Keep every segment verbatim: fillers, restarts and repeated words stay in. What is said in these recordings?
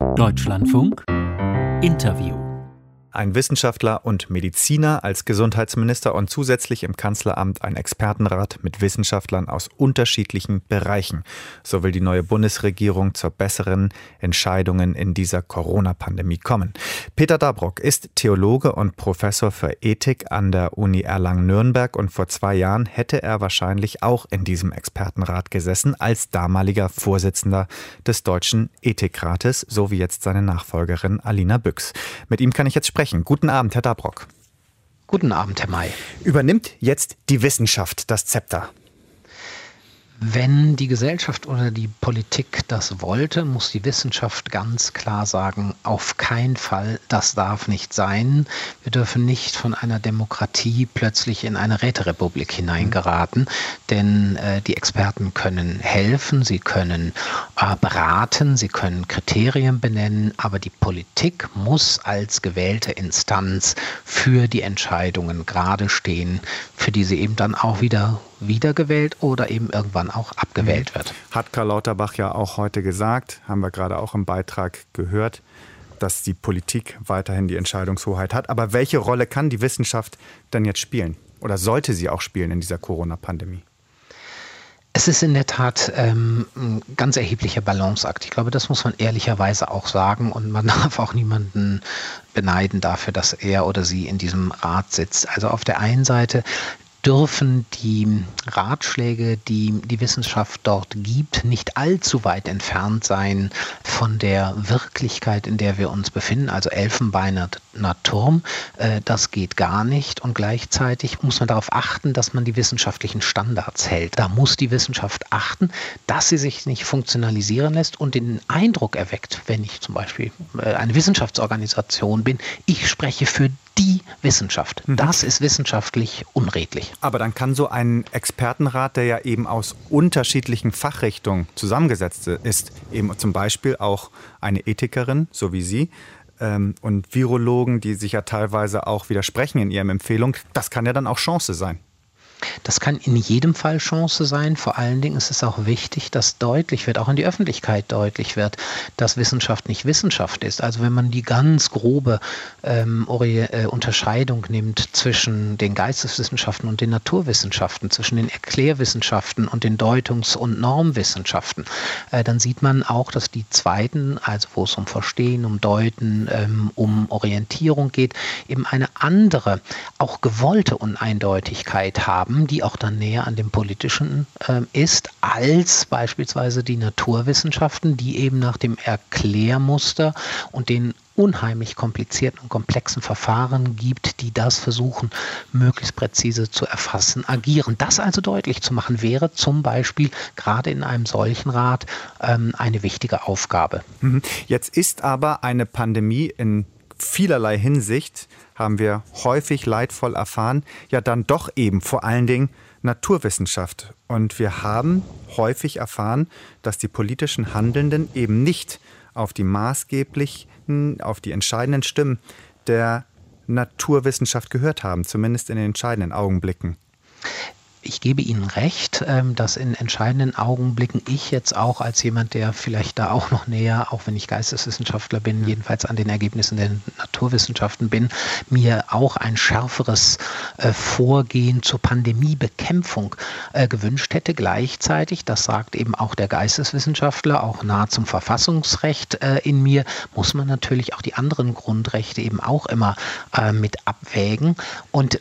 Deutschlandfunk Interview. Ein Wissenschaftler und Mediziner als Gesundheitsminister und zusätzlich im Kanzleramt ein Expertenrat mit Wissenschaftlern aus unterschiedlichen Bereichen. So will die neue Bundesregierung zu besseren Entscheidungen in dieser Corona-Pandemie kommen. Peter Dabrock ist Theologe und Professor für Ethik an der Uni Erlangen-Nürnberg und vor zwei Jahren hätte er wahrscheinlich auch in diesem Expertenrat gesessen als damaliger Vorsitzender des Deutschen Ethikrates, so wie jetzt seine Nachfolgerin Alina Büchs. Mit ihm kann ich jetzt sprechen. Guten Abend, Herr Dabrock. Guten Abend, Herr May. Übernimmt jetzt die Wissenschaft das Zepter? Wenn die Gesellschaft oder die Politik das wollte, muss die Wissenschaft ganz klar sagen, auf keinen Fall, das darf nicht sein. Wir dürfen nicht von einer Demokratie plötzlich in eine Räterepublik hineingeraten, denn äh, die Experten können helfen, sie können äh, beraten, sie können Kriterien benennen, aber die Politik muss als gewählte Instanz für die Entscheidungen gerade stehen, für die sie eben dann auch wieder wiedergewählt oder eben irgendwann auch abgewählt wird. Hat Karl Lauterbach ja auch heute gesagt, haben wir gerade auch im Beitrag gehört, dass die Politik weiterhin die Entscheidungshoheit hat. Aber welche Rolle kann die Wissenschaft denn jetzt spielen? Oder sollte sie auch spielen in dieser Corona-Pandemie? Es ist in der Tat ähm, ein ganz erheblicher Balanceakt. Ich glaube, das muss man ehrlicherweise auch sagen. Und man darf auch niemanden beneiden dafür, dass er oder sie in diesem Rat sitzt. Also auf der einen Seite dürfen die Ratschläge, die die Wissenschaft dort gibt, nicht allzu weit entfernt sein von der Wirklichkeit, in der wir uns befinden, also Elfenbeiner Turm. Äh, das geht gar nicht. Und gleichzeitig muss man darauf achten, dass man die wissenschaftlichen Standards hält. Da muss die Wissenschaft achten, dass sie sich nicht funktionalisieren lässt und den Eindruck erweckt, wenn ich zum Beispiel äh, eine Wissenschaftsorganisation bin, ich spreche für die Wissenschaft. Das ist wissenschaftlich unredlich. Aber dann kann so ein Expertenrat, der ja eben aus unterschiedlichen Fachrichtungen zusammengesetzt ist, eben zum Beispiel auch eine Ethikerin, so wie Sie, ähm, und Virologen, die sich ja teilweise auch widersprechen in ihren Empfehlungen, das kann ja dann auch Chance sein. Das kann in jedem Fall Chance sein. Vor allen Dingen ist es auch wichtig, dass deutlich wird, auch in die Öffentlichkeit deutlich wird, dass Wissenschaft nicht Wissenschaft ist. Also wenn man die ganz grobe ähm, äh, Unterscheidung nimmt zwischen den Geisteswissenschaften und den Naturwissenschaften, zwischen den Erklärwissenschaften und den Deutungs- und Normwissenschaften, äh, dann sieht man auch, dass die zweiten, also wo es um Verstehen, um Deuten, ähm, um Orientierung geht, eben eine andere, auch gewollte Uneindeutigkeit haben, die auch dann näher an dem Politischen äh, ist, als beispielsweise die Naturwissenschaften, die eben nach dem Erklärmuster und den unheimlich komplizierten und komplexen Verfahren gibt, die das versuchen, möglichst präzise zu erfassen, agieren. Das also deutlich zu machen, wäre zum Beispiel gerade in einem solchen Rat ähm, eine wichtige Aufgabe. Jetzt ist aber eine Pandemie in vielerlei Hinsicht, haben wir häufig leidvoll erfahren, ja dann doch eben vor allen Dingen Naturwissenschaft. Und wir haben häufig erfahren, dass die politischen Handelnden eben nicht auf die maßgeblichen, auf die entscheidenden Stimmen der Naturwissenschaft gehört haben, zumindest in den entscheidenden Augenblicken. Ich gebe Ihnen recht, dass in entscheidenden Augenblicken ich jetzt auch als jemand, der vielleicht da auch noch näher, auch wenn ich Geisteswissenschaftler bin, jedenfalls an den Ergebnissen der Naturwissenschaften bin, mir auch ein schärferes Vorgehen zur Pandemiebekämpfung gewünscht hätte. Gleichzeitig, das sagt eben auch der Geisteswissenschaftler, auch nahe zum Verfassungsrecht in mir, muss man natürlich auch die anderen Grundrechte eben auch immer mit abwägen. Und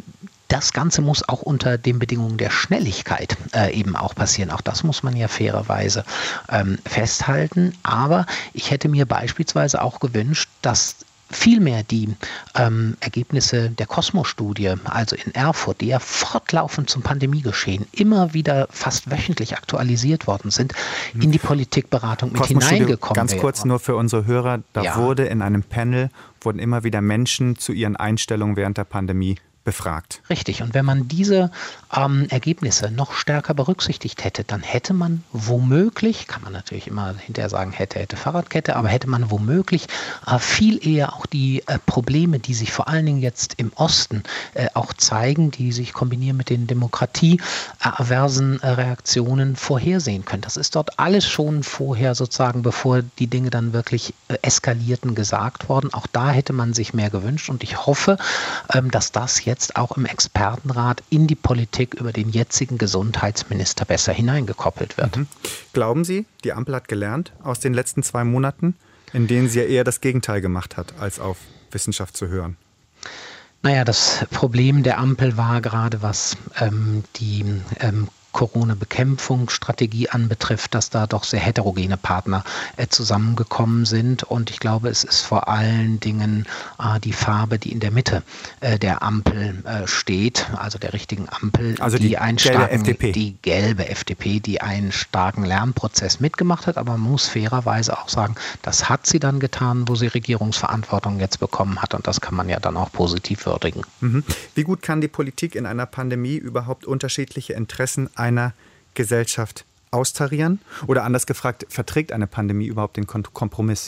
das Ganze muss auch unter den Bedingungen der Schnelligkeit äh, eben auch passieren. Auch das muss man ja fairerweise ähm, festhalten. Aber ich hätte mir beispielsweise auch gewünscht, dass vielmehr die ähm, Ergebnisse der Cosmo-Studie, also in Erfurt, die ja fortlaufend zum Pandemiegeschehen immer wieder fast wöchentlich aktualisiert worden sind, in die Politikberatung mit hineingekommen Ganz wäre. kurz nur für unsere Hörer, da ja. wurde in einem Panel, wurden immer wieder Menschen zu ihren Einstellungen während der Pandemie befragt. Richtig. Und wenn man diese ähm, Ergebnisse noch stärker berücksichtigt hätte, dann hätte man womöglich, kann man natürlich immer hinterher sagen, hätte, hätte Fahrradkette, aber hätte man womöglich äh, viel eher auch die äh, Probleme, die sich vor allen Dingen jetzt im Osten äh, auch zeigen, die sich kombinieren mit den demokratieaversen äh, Reaktionen vorhersehen können. Das ist dort alles schon vorher sozusagen, bevor die Dinge dann wirklich äh, eskalierten, gesagt worden. Auch da hätte man sich mehr gewünscht und ich hoffe, ähm, dass das jetzt jetzt auch im Expertenrat in die Politik über den jetzigen Gesundheitsminister besser hineingekoppelt wird. Mhm. Glauben Sie, die Ampel hat gelernt aus den letzten zwei Monaten, in denen sie ja eher das Gegenteil gemacht hat, als auf Wissenschaft zu hören? Naja, das Problem der Ampel war gerade, was ähm, die ähm, Corona-Bekämpfungsstrategie anbetrifft, dass da doch sehr heterogene Partner äh, zusammengekommen sind. Und ich glaube, es ist vor allen Dingen äh, die Farbe, die in der Mitte äh, der Ampel äh, steht, also der richtigen Ampel, also die, die einen starken, die gelbe F D P, die einen starken Lernprozess mitgemacht hat. Aber man muss fairerweise auch sagen, das hat sie dann getan, wo sie Regierungsverantwortung jetzt bekommen hat. Und das kann man ja dann auch positiv würdigen. Mhm. Wie gut kann die Politik in einer Pandemie überhaupt unterschiedliche Interessen einer Gesellschaft austarieren? Oder anders gefragt, verträgt eine Pandemie überhaupt den Kompromiss?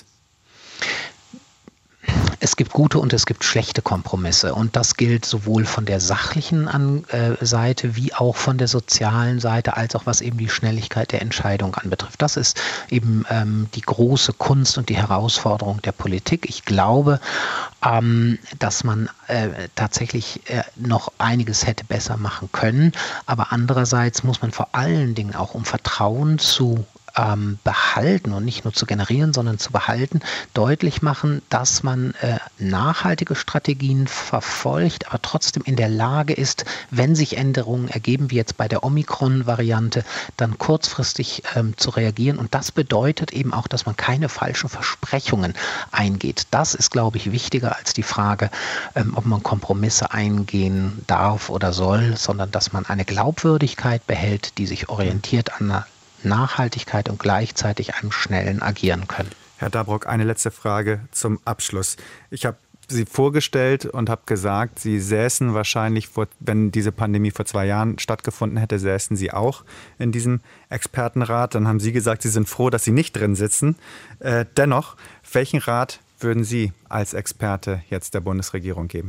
Es gibt gute und es gibt schlechte Kompromisse und das gilt sowohl von der sachlichen Seite wie auch von der sozialen Seite, als auch was eben die Schnelligkeit der Entscheidung anbetrifft. Das ist eben ähm, die große Kunst und die Herausforderung der Politik. Ich glaube, ähm, dass man äh, tatsächlich äh, noch einiges hätte besser machen können, aber andererseits muss man vor allen Dingen auch, um Vertrauen zu Ähm, behalten und nicht nur zu generieren, sondern zu behalten, deutlich machen, dass man äh, nachhaltige Strategien verfolgt, aber trotzdem in der Lage ist, wenn sich Änderungen ergeben, wie jetzt bei der Omikron-Variante, dann kurzfristig ähm, zu reagieren. Und das bedeutet eben auch, dass man keine falschen Versprechungen eingeht. Das ist, glaube ich, wichtiger als die Frage, ähm, ob man Kompromisse eingehen darf oder soll, sondern dass man eine Glaubwürdigkeit behält, die sich orientiert an einer Nachhaltigkeit und gleichzeitig einem schnellen Agieren können. Herr Dabrock, eine letzte Frage zum Abschluss. Ich habe Sie vorgestellt und habe gesagt, Sie säßen wahrscheinlich, vor, wenn diese Pandemie vor zwei Jahren stattgefunden hätte, säßen Sie auch in diesem Expertenrat. Dann haben Sie gesagt, Sie sind froh, dass Sie nicht drin sitzen. Äh, dennoch, welchen Rat würden Sie als Experte jetzt der Bundesregierung geben?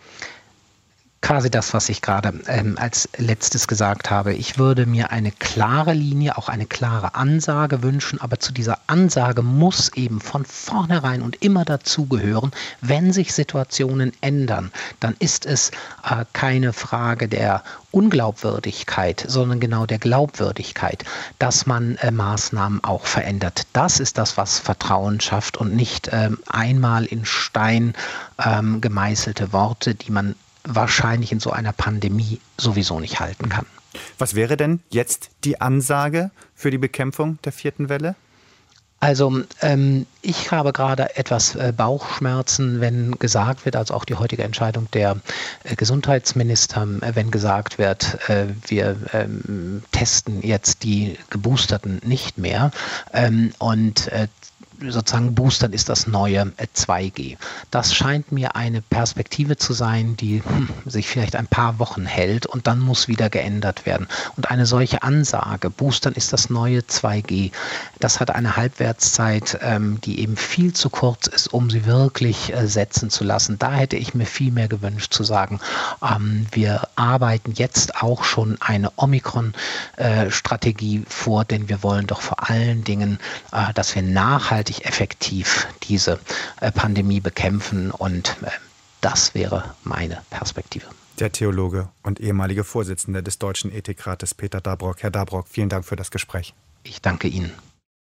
Quasi das, was ich gerade ähm, als letztes gesagt habe. Ich würde mir eine klare Linie, auch eine klare Ansage wünschen, aber zu dieser Ansage muss eben von vornherein und immer dazugehören, wenn sich Situationen ändern, dann ist es äh, keine Frage der Unglaubwürdigkeit, sondern genau der Glaubwürdigkeit, dass man äh, Maßnahmen auch verändert. Das ist das, was Vertrauen schafft und nicht ähm, einmal in Stein ähm, gemeißelte Worte, die man wahrscheinlich in so einer Pandemie sowieso nicht halten kann. Was wäre denn jetzt die Ansage für die Bekämpfung der vierten Welle? Also ähm, ich habe gerade etwas äh, Bauchschmerzen, wenn gesagt wird, also auch die heutige Entscheidung der äh, Gesundheitsminister, äh, wenn gesagt wird, äh, wir ähm, testen jetzt die Geboosterten nicht mehr ähm, und äh, sozusagen Boostern ist das neue zwei G. Das scheint mir eine Perspektive zu sein, die hm, sich vielleicht ein paar Wochen hält und dann muss wieder geändert werden. Und eine solche Ansage, Boostern ist das neue zwei G, das hat eine Halbwertszeit, ähm, die eben viel zu kurz ist, um sie wirklich äh, setzen zu lassen. Da hätte ich mir viel mehr gewünscht zu sagen, ähm, wir arbeiten jetzt auch schon eine Omikron-Strategie äh, vor, denn wir wollen doch vor allen Dingen, äh, dass wir nachhaltig effektiv diese äh, Pandemie bekämpfen und äh, das wäre meine Perspektive. Der Theologe und ehemalige Vorsitzende des Deutschen Ethikrates Peter Dabrock. Herr Dabrock, vielen Dank für das Gespräch. Ich danke Ihnen.